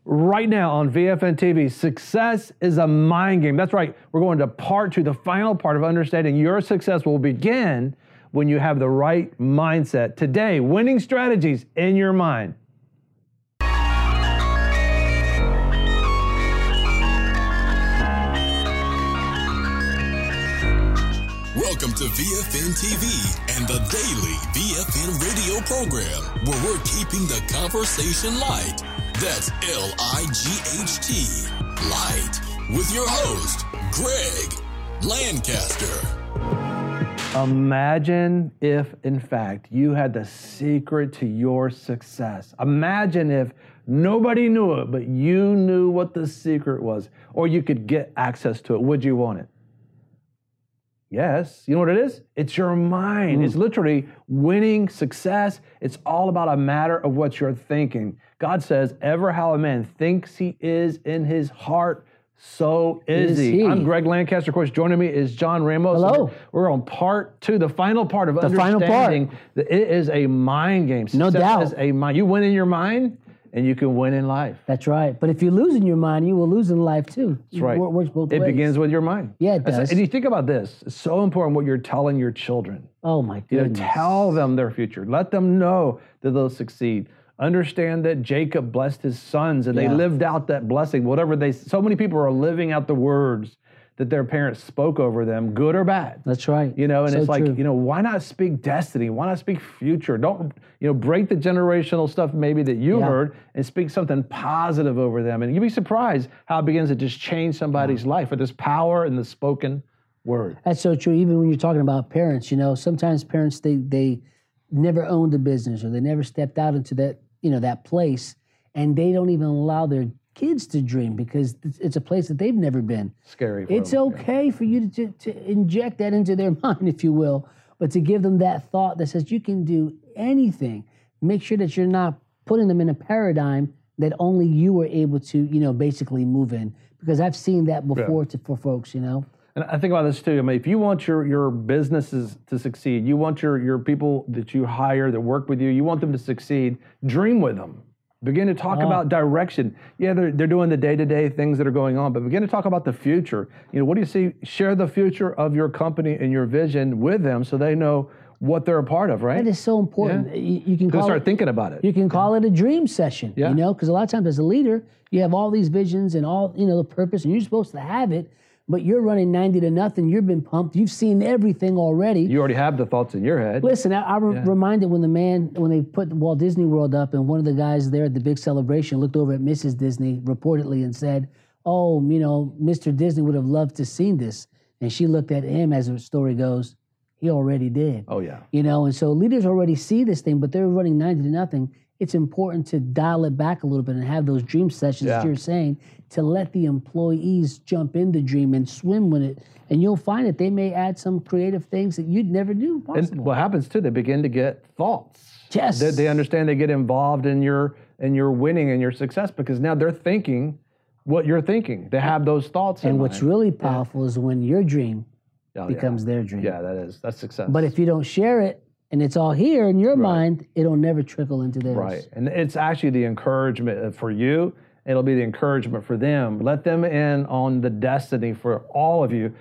right now on VFN TV. Success is a mind game. That's right. We're going to part 2, the final part of understanding your success will begin when you have the right mindset. Today, winning strategies in your mind. Welcome to VFN TV and the daily VFN radio program, where we're keeping the conversation light. That's L-I-G-H-T, light, with your host, Greg Lancaster. Imagine if, in fact, you had the secret to your success. Imagine if nobody knew it, but you knew what the secret was, or you could get access to it. Would you want it? Yes. You know what it is? It's your mind. It's literally winning success. It's all about a matter of what you're thinking. God says, ever how a man thinks he is in his heart, so is he. I'm Greg Lancaster. Of course, joining me is John Ramos. Hello. We're on part 2, the final part of understanding that it is a mind game. Success No doubt. is a mind. You win in your mind, and you can win in life. That's right. But if you lose in your mind, you will lose in life too. That's right. It works both ways. It begins with your mind. Yeah, it does. And you think about this. It's so important what you're telling your children. Oh my goodness. Tell them their future. Let them know that they'll succeed. Understand that Jacob blessed his sons and they lived out that blessing. So many people are living out the words that their parents spoke over them, good or bad. That's right. And so it's like, true. why not speak destiny? Why not speak future? Don't, break the generational stuff maybe that you heard and speak something positive over them. And you'd be surprised how it begins to just change somebody's life with this power in the spoken word. That's so true. Even when you're talking about parents, sometimes parents, they never owned a business or they never stepped out into that, that place, and they don't even allow their kids to dream because it's a place that they've never been. Scary. It's okay for you to inject that into their mind, if you will, but to give them that thought that says you can do anything. Make sure that you're not putting them in a paradigm that only you were able to, basically move in. Because I've seen that before for folks, And I think about this too. I mean, if you want your businesses to succeed, you want your people that you hire that work with you, you want them to succeed, dream with them. Begin to talk about direction. Yeah, they're doing the day-to-day things that are going on, but begin to talk about the future. What do you see? Share the future of your company and your vision with them so they know what they're a part of, right? That is so important. Yeah. You can start thinking about it. You can call it a dream session, because a lot of times as a leader, you have all these visions and all, the purpose, and you're supposed to have it, but you're running 90-0. You've been pumped. You've seen everything already. You already have the thoughts in your head. Listen, I'm reminded when they put Walt Disney World up, and one of the guys there at the big celebration looked over at Mrs. Disney reportedly and said, "Oh, Mr. Disney would have loved to seen this." And she looked at him, as the story goes, he already did. Oh yeah. And so leaders already see this thing, but they're running 90-0. It's important to dial it back a little bit and have those dream sessions that you're saying, to let the employees jump in the dream and swim with it. And you'll find that they may add some creative things that you'd never do possible. And what happens too, they begin to get thoughts. Yes. They understand, they get involved in your winning and your success because now they're thinking what you're thinking. They have those thoughts. And what's really powerful is when your dream becomes their dream. Yeah, that's success. But if you don't share it, and it's all here in your mind, it'll never trickle into theirs. Right. And it's actually the encouragement for you. It'll be the encouragement for them. Let them in on the destiny for all of you.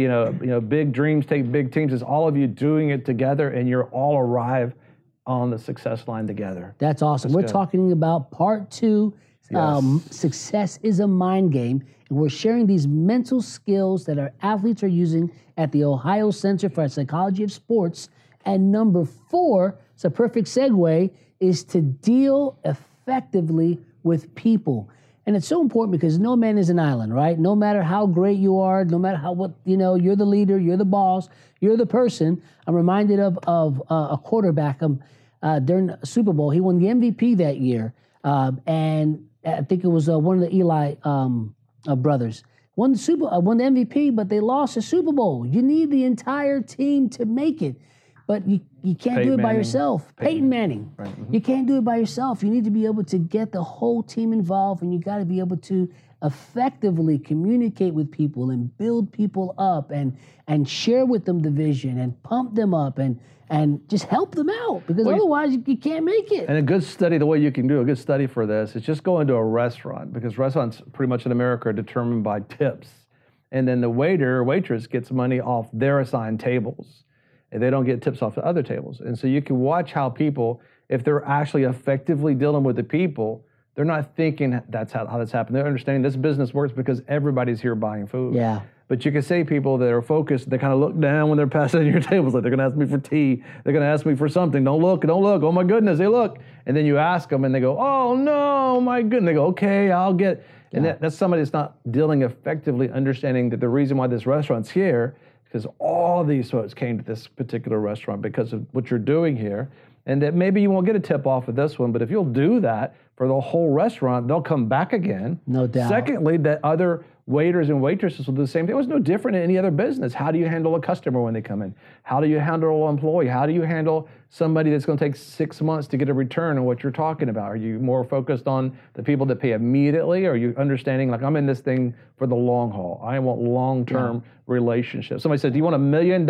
Big dreams take big teams. It's all of you doing it together, and you're all arrive on the success line together. That's awesome. We're talking about part 2. Success is a mind game. And we're sharing these mental skills that our athletes are using at the Ohio Center for Psychology of Sports. And number 4, it's a perfect segue, is to deal effectively with people. And it's so important because no man is an island, right? No matter how great you are, no matter you're the leader, you're the boss, you're the person. I'm reminded of a quarterback during the Super Bowl. He won the MVP that year. And I think it was one of the Eli brothers. Won the MVP, but they lost the Super Bowl. You need the entire team to make it. But you can't Peyton do it by Manning. yourself. Peyton Manning. Right. You can't do it by yourself. You need to be able to get the whole team involved, and you got to be able to effectively communicate with people and build people up and share with them the vision and pump them up and just help them out, because otherwise you can't make it. And a good study, the way you can do a good study for this is just go into a restaurant, because restaurants pretty much in America are determined by tips. And then the waiter or waitress gets money off their assigned tables, and they don't get tips off the other tables. And so you can watch how people, if they're actually effectively dealing with the people, they're not thinking that's how that's happened. They're understanding this business works because everybody's here buying food. Yeah. But you can say people that are focused, they kind of look down when they're passing your tables, like they're going to ask me for tea, they're going to ask me for something. Don't look, oh my goodness, they look. And then you ask them and they go, oh no, my goodness. They go, okay, I'll get. And that's somebody that's not dealing effectively, understanding that the reason why this restaurant's here is because all these folks came to this particular restaurant because of what you're doing here. And that maybe you won't get a tip off of this one, but if you'll do that for the whole restaurant, they'll come back again. No doubt. Secondly, that other waiters and waitresses will do the same thing. It was no different in any other business. How do you handle a customer when they come in? How do you handle an employee? How do you handle somebody that's going to take 6 months to get a return on what you're talking about? Are you more focused on the people that pay immediately? Or are you understanding, like, I'm in this thing for the long haul? I want long-term relationships. Somebody said, do you want $1 million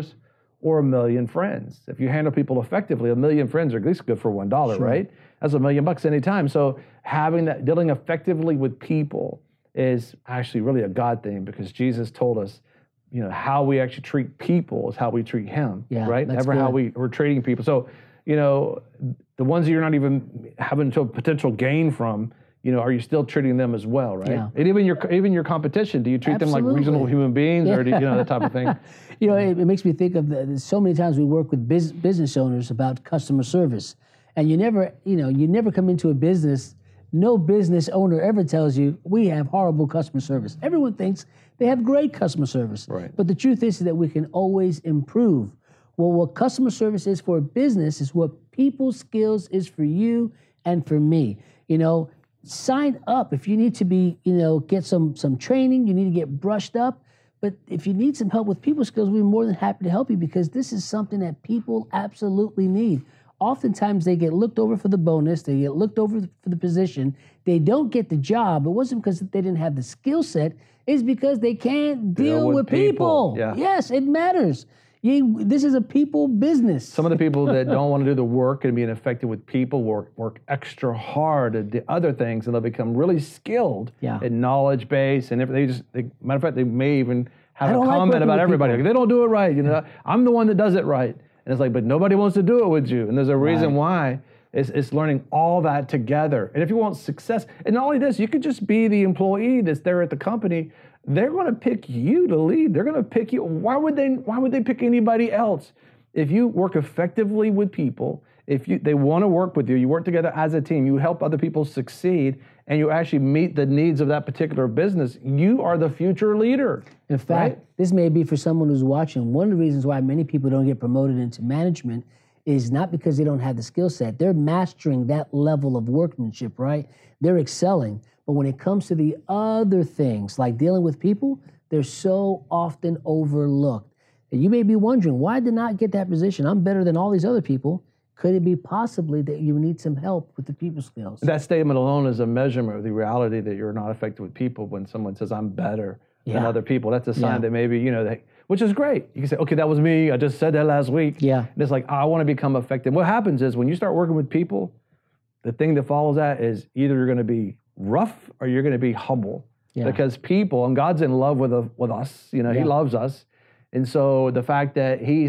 or 1 million friends? If you handle people effectively, 1 million friends are at least good for $1, right? That's $1 million anytime. So having that, dealing effectively with people is actually really a God thing, because Jesus told us, you know, how we actually treat people is how we treat Him, right? Never how we're treating people. So, you know, the ones that you're not even having to potential gain from, you know, are you still treating them as well, right? Yeah. And even your competition, do you treat them like reasonable human beings, or do you know, that type of thing? You know, it makes me think of so many times we work with business owners about customer service, and you never come into a business. No business owner ever tells you we have horrible customer service. Everyone thinks they have great customer service. Right. But the truth is that we can always improve. Well, what customer service is for a business is what people skills is for you and for me. You know, sign up if you need to be, you know, get some training, you need to get brushed up. But if you need some help with people skills, we're more than happy to help you, because this is something that people absolutely need. Oftentimes they get looked over for the bonus, they get looked over for the position, they don't get the job. It wasn't because they didn't have the skill set, it's because they can't deal with people. Yeah. Yes, it matters. This is a people business. Some of the people that don't want to do the work and being effective with people work extra hard at the other things, and they'll become really skilled in knowledge base, and matter of fact, they may even have a comment about everybody. Like, they don't do it right. You know, I'm the one that does it right. And it's like, but nobody wants to do it with you. And there's a reason why. It's learning all that together. And if you want success, and not only this, you could just be the employee that's there at the company. They're going to pick you to lead. They're going to pick you. Why would they pick anybody else? If you work effectively with people, they want to work with you, you work together as a team, you help other people succeed, and you actually meet the needs of that particular business, you are the future leader. In fact, this may be for someone who's watching. One of the reasons why many people don't get promoted into management is not because they don't have the skill set. They're mastering that level of workmanship, right? They're excelling. But when it comes to the other things, like dealing with people, they're so often overlooked. And you may be wondering, why did I not get that position? I'm better than all these other people. Could it be possibly that you need some help with the people skills? That statement alone is a measurement of the reality that you're not effective with people. When someone says, I'm better than other people, that's a sign that maybe, you know, which is great. You can say, okay, that was me. I just said that last week. Yeah. And it's like, I want to become effective. What happens is when you start working with people, the thing that follows that is either you're going to be rough or you're going to be humble. Yeah. Because people, and God's in love with us, you know, He loves us. And so the fact that He's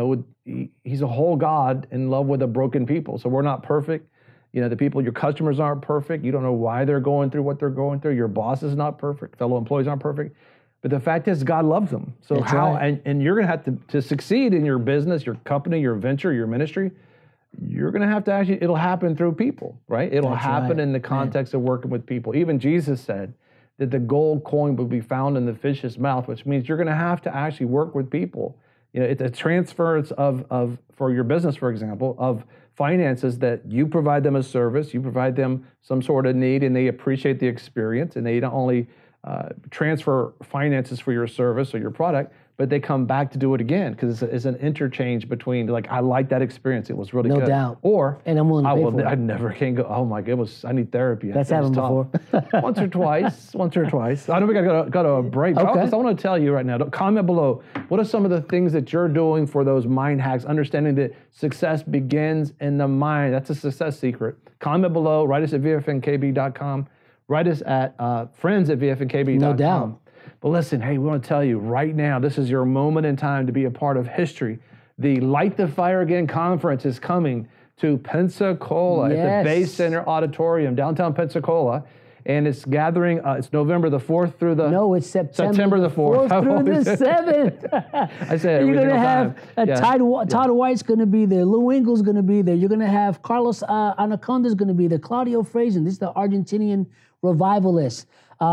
He's a whole God in love with a broken people. So we're not perfect. You know, the people, your customers aren't perfect. You don't know why they're going through what they're going through. Your boss is not perfect. Fellow employees aren't perfect. But the fact is, God loves them. So That's right. And you're going to have to succeed in your business, your company, your venture, your ministry. You're going to have to actually, it'll happen through people, right? It'll happen in the context of working with people. Even Jesus said that the gold coin will be found in the fish's mouth, which means you're going to have to actually work with people. You know, it's a transference of for your business, for example, of finances that you provide them a service, you provide them some sort of need, and they appreciate the experience, and they not only transfer finances for your service or your product, but they come back to do it again because it's an interchange between like, I like that experience. It was really No good. doubt. Or And I'm willing to pay for it. I never can go. Oh my goodness, I need therapy. That's It was happened tough. Once or twice. I know we got to a break. Okay. I want to tell you right now. Comment below. What are some of the things that you're doing for those mind hacks? Understanding that success begins in the mind. That's a success secret. Comment below. Write us at vfnkb.com. Write us at friends@vfnkb.com. No doubt. But listen, hey, we want to tell you right now, this is your moment in time to be a part of history. The Light the Fire Again conference is coming to Pensacola at the Bay Center Auditorium, downtown Pensacola. And it's gathering, it's November the 4th through the... No, it's September the 4th. through the 7th. I said You're going to have time. Todd White's going to be there. Lou Engel's going to be there. You're going to have Carlos Anaconda's going to be there. Claudio Frazen. This is the Argentinian revivalist.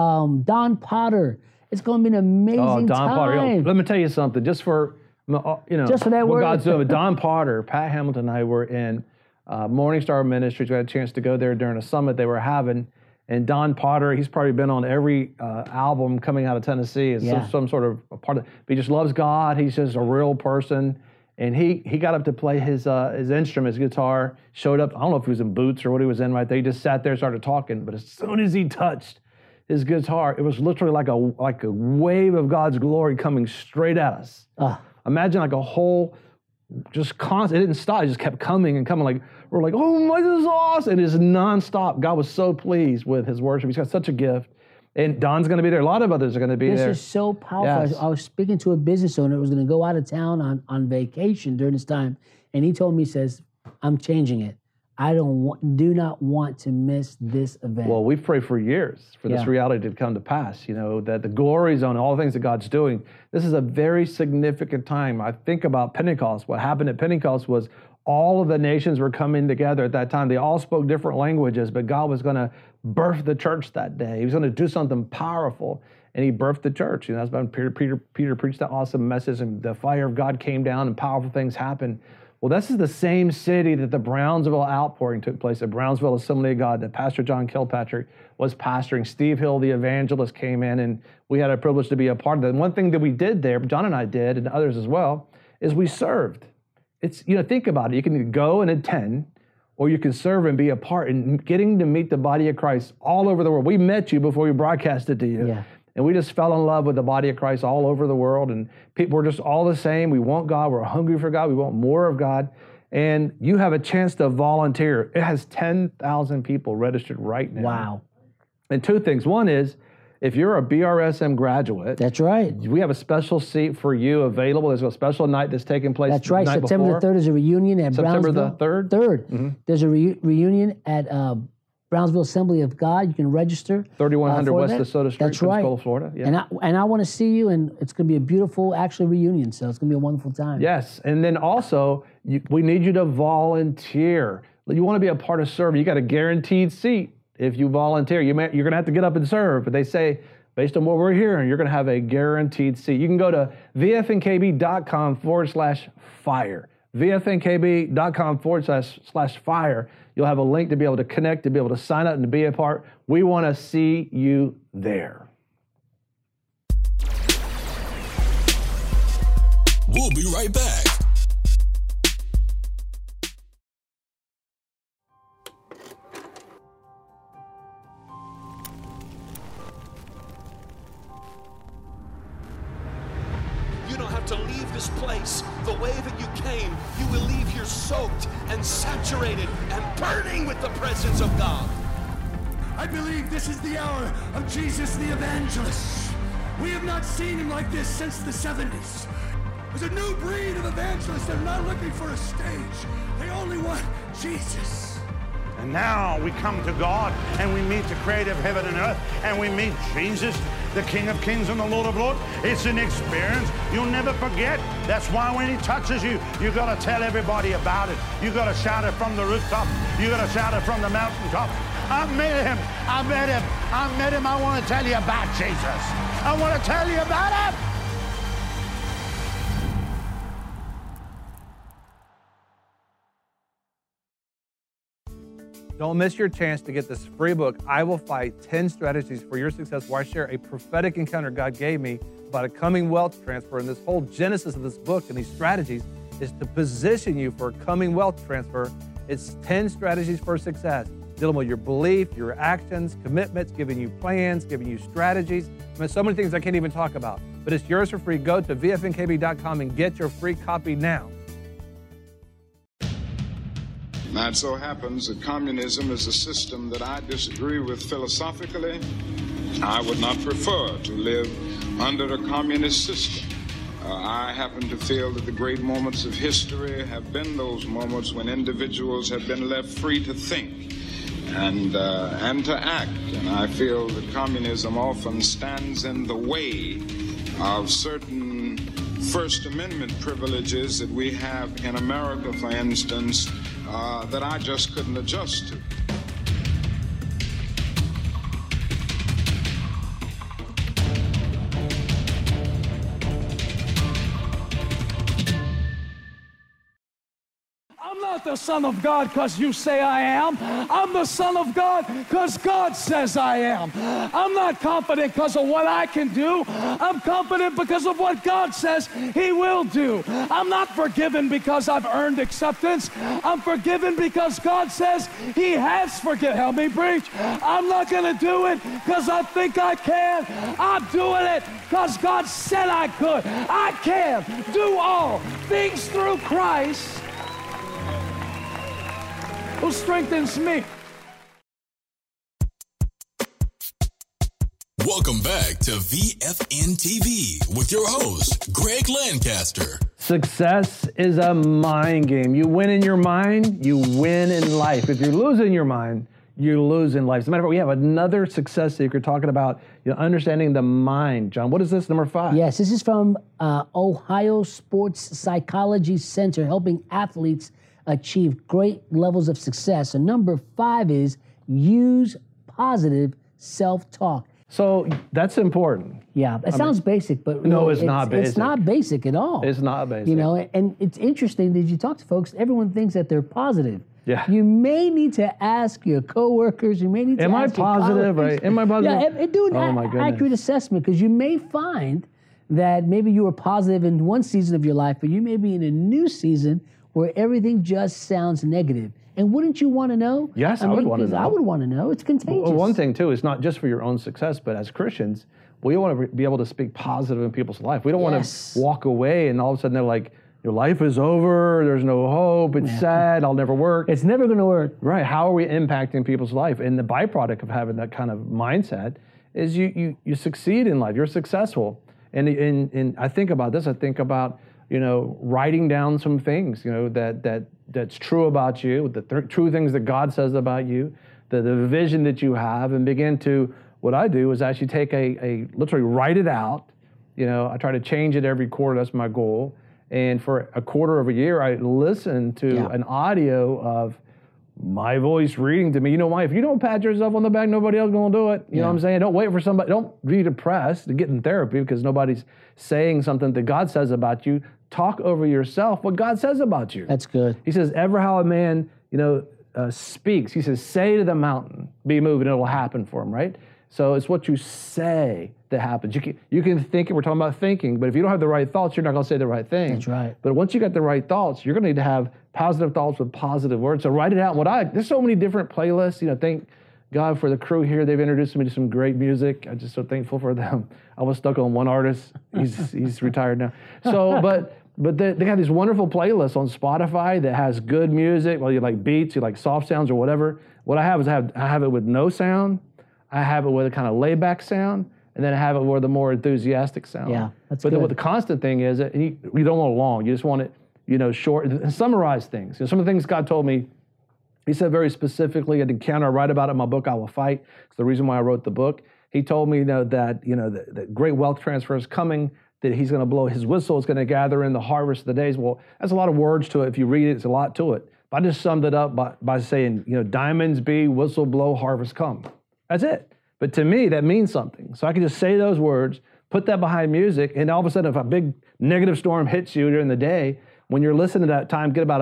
Don Potter. It's going to be an amazing Don time. Potter. Let me tell you something. Just for that what word. God's doing. Don Potter, Pat Hamilton and I were in Morning Star Ministries. We had a chance to go there during a summit they were having. And Don Potter, he's probably been on every album coming out of Tennessee. It's some sort of a part of it. But he just loves God. He's just a real person. And he got up to play his instrument, his guitar, showed up. I don't know if he was in boots or what he was in right there. He just sat there and started talking. But as soon as he touched his guitar, it was literally like a wave of God's glory coming straight at us. Imagine like a whole, just constant, it didn't stop, it just kept coming and coming. Like, we're like, oh my, this is awesome. And it's nonstop. God was so pleased with his worship. He's got such a gift. And Don's going to be there. A lot of others are going to be there. This is so powerful. Yes. I was speaking to a business owner who was going to go out of town on vacation during this time. And he told me, he says, I'm changing it. I do not want to miss this event. Well, we've prayed for years for this reality to come to pass, that the glory zone, all the things that God's doing. This is a very significant time. I think about Pentecost. What happened at Pentecost was all of the nations were coming together at that time. They all spoke different languages, but God was going to birth the church that day. He was going to do something powerful, and he birthed the church. That's when Peter preached that awesome message, and the fire of God came down, and powerful things happened. Well, this is the same city that the Brownsville outpouring took place, at Brownsville Assembly of God, that Pastor John Kilpatrick was pastoring. Steve Hill, the evangelist, came in, and we had a privilege to be a part of that. And one thing that we did there, John and I did, and others as well, is we served. It's, think about it. You can either go and attend, or you can serve and be a part in getting to meet the body of Christ all over the world. We met you before we broadcasted to you. Yeah. And we just fell in love with the body of Christ all over the world. And people were just all the same. We want God. We're hungry for God. We want more of God. And you have a chance to volunteer. It has 10,000 people registered right now. Wow. And two things. One is, if you're a BRSM graduate, That's right. we have a special seat for you available. There's a special night that's taking place. That's right. The night September before. the 3rd is a reunion at September Brownsville. the 3rd? 3rd. Mm-hmm. There's a reunion at Brownsville Assembly of God. You can register. 3100 West that. DeSoto Street, That's right. Pensacola, Florida. Yeah. And I want to see you, and it's going to be a beautiful, actually, reunion. So it's going to be a wonderful time. Yes, and then also, we need you to volunteer. You want to be a part of serving. You got a guaranteed seat if you volunteer. You're going to have to get up and serve, but they say, based on what we're hearing, you're going to have a guaranteed seat. You can go to vfnkb.com/fire. vfnkb.com/fire. You'll have a link to be able to connect, to be able to sign up and to be a part. We want to see you there. We'll be right back. You don't have to leave this place the way that you came. You will leave here soaked and saturated and burning with the presence of God. I believe this is the hour of Jesus the Evangelist. We have not seen him like this since the 70s. There's a new breed of evangelists that are not looking for a stage. They only want Jesus. And now we come to God and we meet the creator of heaven and earth, and we meet Jesus, the King of Kings and the Lord of Lords. It's an experience you'll never forget. That's why when he touches you, you got to tell everybody about it. You got to shout it from the rooftop. You got to shout it from the mountaintop. I met him. I met him. I met him. I want to tell you about Jesus. I want to tell you about him. Don't miss your chance to get this free book, I Will Fight 10 Strategies for Your Success, where I share a prophetic encounter God gave me about a coming wealth transfer. And this whole genesis of this book and these strategies is to position you for a coming wealth transfer. It's 10 strategies for success, dealing with your belief, your actions, commitments, giving you plans, giving you strategies. I mean, so many things I can't even talk about, but it's yours for free. Go to vfnkb.com and get your free copy now. Now, it so happens that communism is a system that I disagree with philosophically. I would not prefer to live under a communist system. I happen to feel that the great moments of history have been those moments when individuals have been left free to think and to act. And I feel that communism often stands in the way of certain First Amendment privileges that we have in America, for instance, that I just couldn't adjust to. I'm not the Son of God because you say I am. I'm the Son of God because God says I am. I'm not confident because of what I can do. I'm confident because of what God says He will do. I'm not forgiven because I've earned acceptance. I'm forgiven because God says He has forgiven. Help me preach. I'm not going to do it because I think I can. I'm doing it because God said I could. I can do all things through Christ who strengthens me. Welcome back to VFN TV with your host, Greg Lancaster. Success is a mind game. You win in your mind, you win in life. If you lose in your mind, you lose in life. As a matter of fact, we have another success secret talking about understanding the mind. John, what is this, number 5? Yes, this is from Ohio Sports Psychology Center, helping athletes achieve great levels of success. And number 5 is use positive self-talk. So that's important. Yeah, it sounds basic, but no, it's not basic. It's not basic at all. It's not basic. You know, and it's interesting that you talk to folks, everyone thinks that they're positive. Yeah. You may need to ask your coworkers, you may need to Am I ask your positive? colleagues. Right? Am I positive? Yeah, do an my goodness. accurate assessment, because you may find that maybe you were positive in one season of your life, but you may be in a new season where everything just sounds negative. And wouldn't you want to know? Yes, I would want to know. I would want to know. It's contagious. Well, one thing, too, is not just for your own success, but as Christians, we want to be able to speak positive in people's life. We don't want to walk away and all of a sudden they're like, your life is over, there's no hope, it's sad, I'll never work. It's never going to work. Right. How are we impacting people's life? And the byproduct of having that kind of mindset is you succeed in life. You're successful. And I think about this. I think about, writing down some things, that's true about you, the true things that God says about you, the vision that you have, and begin to, what I do is actually take literally write it out. I try to change it every quarter. That's my goal. And for a quarter of a year, I listen to an audio of my voice reading to me. You know why? If you don't pat yourself on the back, nobody else is going to do it. You know what I'm saying? Don't wait for somebody. Don't be depressed to get in therapy because nobody's saying something that God says about you. Talk over yourself what God says about you. That's good. He says, ever how a man, speaks. He says, say to the mountain, be moved, and it will happen for him, right? So it's what you say that happens. You can think, we're talking about thinking, but if you don't have the right thoughts, you're not going to say the right thing. That's right. But once you got the right thoughts, you're going to need to have positive thoughts with positive words. So write it out. There's so many different playlists. Thank God for the crew here. They've introduced me to some great music. I'm just so thankful for them. I was stuck on one artist. He's retired now. So, but they have these wonderful playlists on Spotify that has good music. Well, you like beats, you like soft sounds or whatever. What I have is I have it with no sound. I have it with a kind of layback sound, and then I have it with the more enthusiastic sound. Yeah, that's but good. Then what the constant thing is, you don't want it long. You just want it, short, and summarize things. Some of the things God told me, He said very specifically, an encounter I write about in my book, I Will Fight. It's the reason why I wrote the book. He told me that great wealth transfer is coming, that He's going to blow His whistle, it's going to gather in the harvest of the days. Well, that's a lot of words to it. If you read it, it's a lot to it. But I just summed it up by saying, diamonds be, whistle blow, harvest come. That's it. But to me, that means something. So I can just say those words, put that behind music, and all of a sudden, if a big negative storm hits you during the day, when you're listening to that time, get about an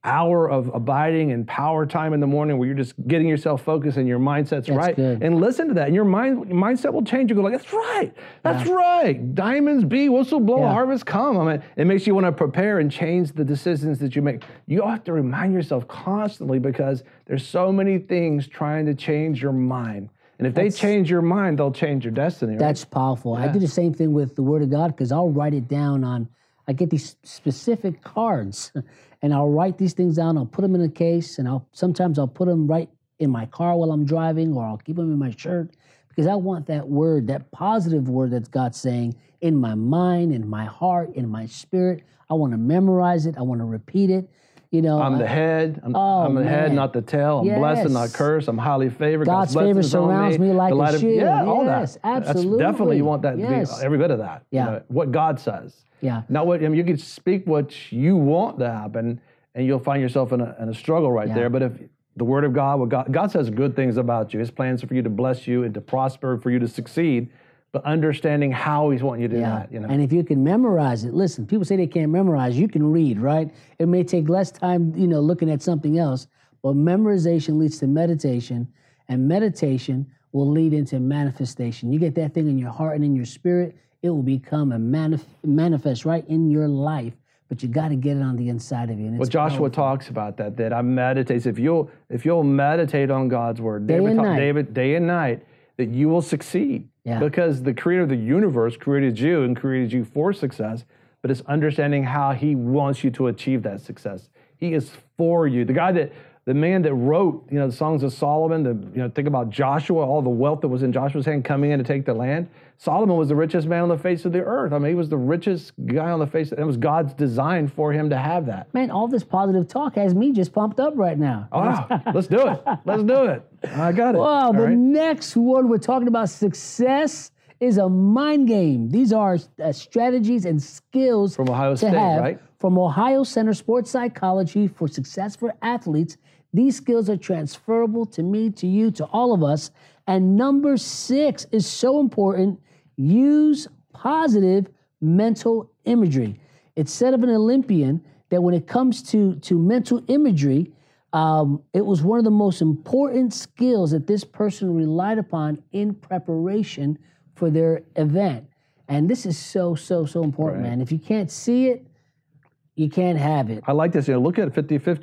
hour of abiding and power time in the morning where you're just getting yourself focused and your mindset's right. good. And listen to that. And your mindset will change. You go like, that's right. That's right. Diamonds be, whistleblower, harvest come. I mean, it makes you want to prepare and change the decisions that you make. You have to remind yourself constantly because there's so many things trying to change your mind. And if they change your mind, they'll change your destiny. Right? That's powerful. I do the same thing with the Word of God because I'll write it down on, I get these specific cards and I'll write these things down. I'll put them in a case and sometimes I'll put them right in my car while I'm driving, or I'll keep them in my shirt because I want that word, that positive word that God's saying in my mind, in my heart, in my spirit. I want to memorize it. I want to repeat it. You know, I'm the head. I'm the head, not the tail. I'm blessed and not cursed. I'm highly favored. God's favor surrounds me like a shield. Yeah, all that. Yes, absolutely. That's definitely, you want that to be every bit of that. Yeah. You know, what God says. Yeah. Not what, I mean, you can speak what you want to happen, and you'll find yourself in a struggle right there. But if the Word of God, God says good things about you. His plans are for you to bless you and to prosper, for you to succeed. But understanding how He's wanting you to do that, you know. And if you can memorize it, listen, people say they can't memorize, you can read, right? It may take less time, you know, looking at something else, but memorization leads to meditation, and meditation will lead into manifestation. You get that thing in your heart and in your spirit, it will become a manifest right in your life, but you got to get it on the inside of you. And well, Joshua talks about that I meditate. If you'll meditate on God's Word, David, day and night, that you will succeed. Yeah. Because the creator of the universe created you and created you for success, but it's understanding how He wants you to achieve that success. He is for you. The man that wrote, you know, the Songs of Solomon, think about Joshua, all the wealth that was in Joshua's hand coming in to take the land. Solomon was the richest man on the face of the earth. I mean, he was the richest guy on the face. It was God's design for him to have that. Man, all this positive talk has me just pumped up right now. Oh, let's do it. Let's do it. I got it. Well, the next one we're talking about, success is a mind game. These are strategies and skills from Ohio State, right? From Ohio Center Sports Psychology for Success for Athletes. These skills are transferable to me, to you, to all of us. And number 6 is so important. Use positive mental imagery. It's said of an Olympian that when it comes to mental imagery, it was one of the most important skills that this person relied upon in preparation for their event. And this is so important, man. If you can't see it, you can't have it. I like this. Look at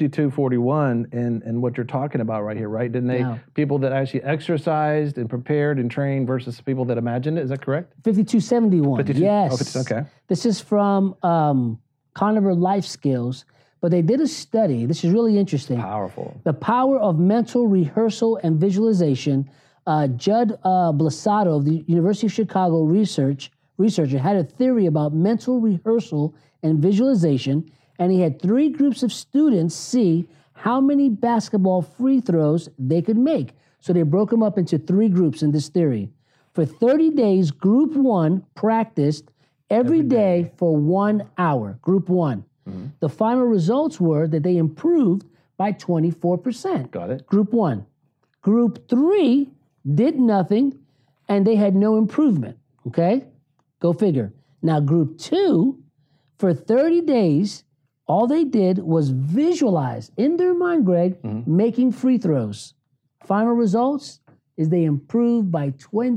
52-41 and what you're talking about right here, right? Didn't they? Yeah. People that actually exercised and prepared and trained versus people that imagined it. Is that correct? 52-71. Yes. Oh, 52, okay. This is from Conover Life Skills, but they did a study. This is really interesting. Powerful. The power of mental rehearsal and visualization. Judd Blasato of the University of Chicago researcher had a theory about mental rehearsal and visualization, and he had 3 groups of students see how many basketball free throws they could make. So they broke them up into 3 groups in this theory. For 30 days, group 1 practiced every day for 1 hour, group 1. Mm-hmm. The final results were that they improved by 24%. Got it. Group 1. Group 3 did nothing, and they had no improvement, okay? Go figure. Now, group 2, for 30 days, all they did was visualize in their mind, Greg, making free throws. Final results is they improved by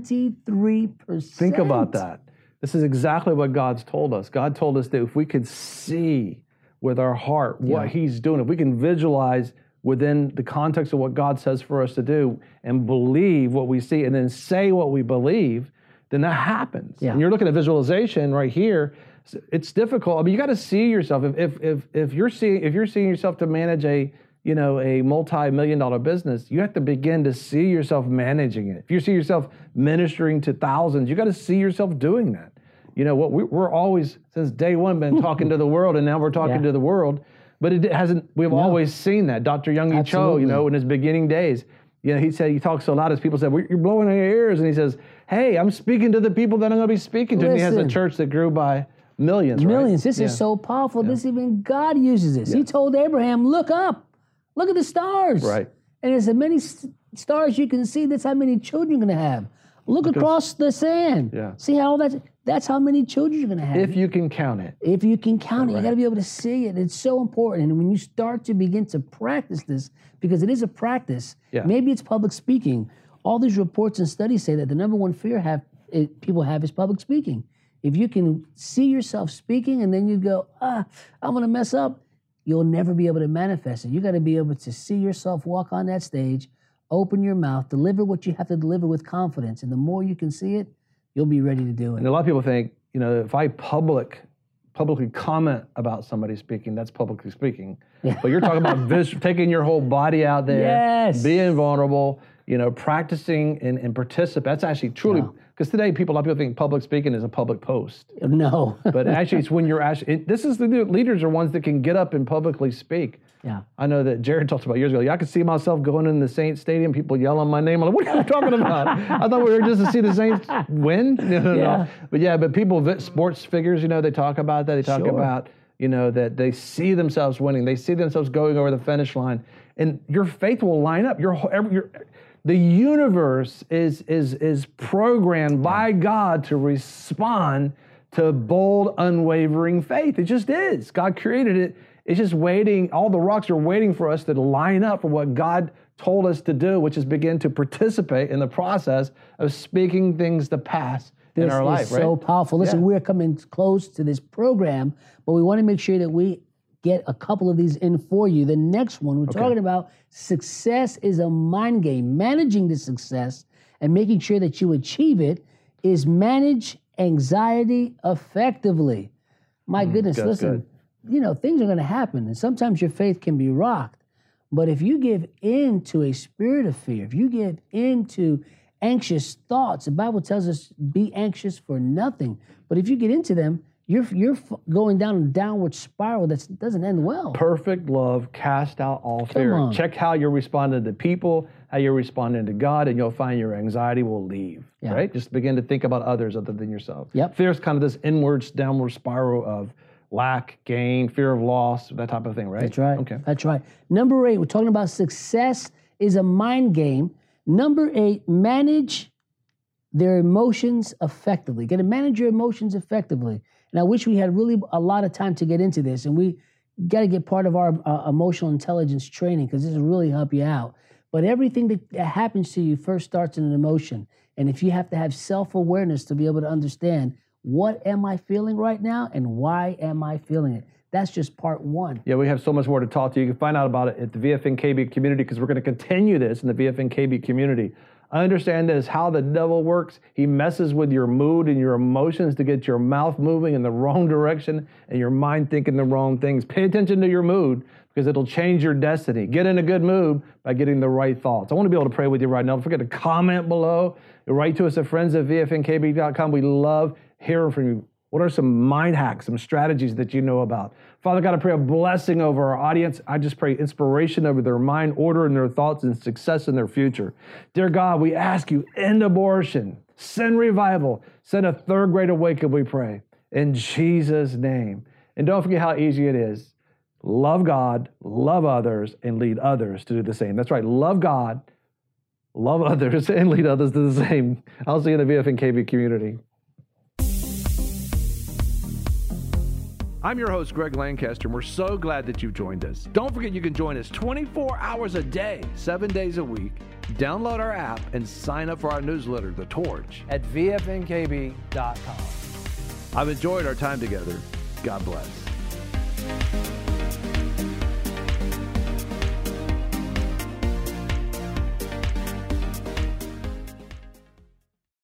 23%. Think about that. This is exactly what God's told us. God told us that if we could see with our heart what He's doing, if we can visualize within the context of what God says for us to do and believe what we see and then say what we believe, then that happens. Yeah. And you're looking at visualization right here. It's difficult. I mean, you got to see yourself. If you're seeing yourself to manage a multi-million-dollar business, you have to begin to see yourself managing it. If you see yourself ministering to thousands, you got to see yourself doing that. You know what? We're always since day one been talking to the world, and now we're talking to the world. But it hasn't. We've always seen that. Dr. Young-E Cho, in his beginning days, he said he talks so loud as people said, "You're blowing in your ears," and he says, "Hey, I'm speaking to the people that I'm going to be speaking to." And he has a church that grew by millions. Millions. This is so powerful. This even God uses this. He told Abraham, "Look up, look at the stars." Right. And as many stars you can see, that's how many children you're going to have. Look across the sand. Yeah. See how that's how many children you're going to have. If you can count it. If you can count it, Right. you got to be able to see it. It's so important. And when you start to begin to practice this, because it is a practice, Yeah. maybe it's public speaking. All these reports and studies say that the number one fear people have is public speaking. If you can see yourself speaking and then you go, I'm going to mess up, you'll never be able to manifest it. You got to be able to see yourself walk on that stage, open your mouth, deliver what you have to deliver with confidence. And the more you can see it, you'll be ready to do And it. a lot of people think, if I publicly comment about somebody speaking, that's publicly speaking. Yeah. But you're talking about taking your whole body out there, Yes. being vulnerable, practicing and participate. That's actually truly, because today a lot of people think public speaking is a public post. No. But actually it's when you're the leaders are ones that can get up and publicly speak. Yeah. I know that Jared talked about years ago. I could see myself going in the Saints stadium, people yelling my name. I'm like, what are you talking about? I thought we were just to see the Saints win. No. But people, sports figures, they talk about that. They talk Sure. about, that they see themselves winning. They see themselves going over the finish line. And your faith will line up. The universe is programmed by God to respond to bold, unwavering faith. It just is. God created it. It's just waiting. All the rocks are waiting for us to line up for what God told us to do, which is begin to participate in the process of speaking things to pass in our life. This is so powerful. Listen, we're coming close to this program, but we want to make sure that we get a couple of these in for you. The next one, we're talking about success is a mind game. Managing the success and making sure that you achieve it is manage anxiety effectively. My goodness, that's listen, things are going to happen, and sometimes your faith can be rocked. But if you give in to a spirit of fear, if you give in to anxious thoughts, the Bible tells us be anxious for nothing. But if you get into them, you're going down a downward spiral that doesn't end well. Perfect love cast out all fear. on. Check how you're responding to people, how you're responding to God, and you'll find your anxiety will leave. Yeah. Right? Just begin to think about others other than yourself. Yep. Fear is kind of this inwards, downward spiral of lack, gain, fear of loss, that type of thing, right? That's right. Okay. That's right. Number 8, we're talking about success is a mind game. Number 8, manage their emotions effectively. Got to manage your emotions effectively. And I wish we had really a lot of time to get into this, and we got to get part of our emotional intelligence training because this will really help you out. But everything that happens to you first starts in an emotion. And if you have to have self-awareness to be able to understand, what am I feeling right now and why am I feeling it? That's just part 1. Yeah, we have so much more to talk to you. You can find out about it at the VFNKB community because we're going to continue this in the VFNKB community. I understand this, how the devil works. He messes with your mood and your emotions to get your mouth moving in the wrong direction and your mind thinking the wrong things. Pay attention to your mood because it'll change your destiny. Get in a good mood by getting the right thoughts. I want to be able to pray with you right now. Don't forget to comment below. Write to us at friends@vfnkb.com. We love hearing from you. What are some mind hacks, some strategies that you know about? Father God, I pray a blessing over our audience. I just pray inspiration over their mind, order in their thoughts, and success in their future. Dear God, we ask you, end abortion, send revival, send a third great awakening, we pray. In Jesus' name. And don't forget how easy it is. Love God, love others, and lead others to do the same. That's right, love God, love others, and lead others to the same. I'll see you in the VFNKB community. I'm your host, Greg Lancaster, and we're so glad that you've joined us. Don't forget you can join us 24 hours a day, 7 days a week. Download our app and sign up for our newsletter, The Torch, at vfnkb.com. I've enjoyed our time together. God bless.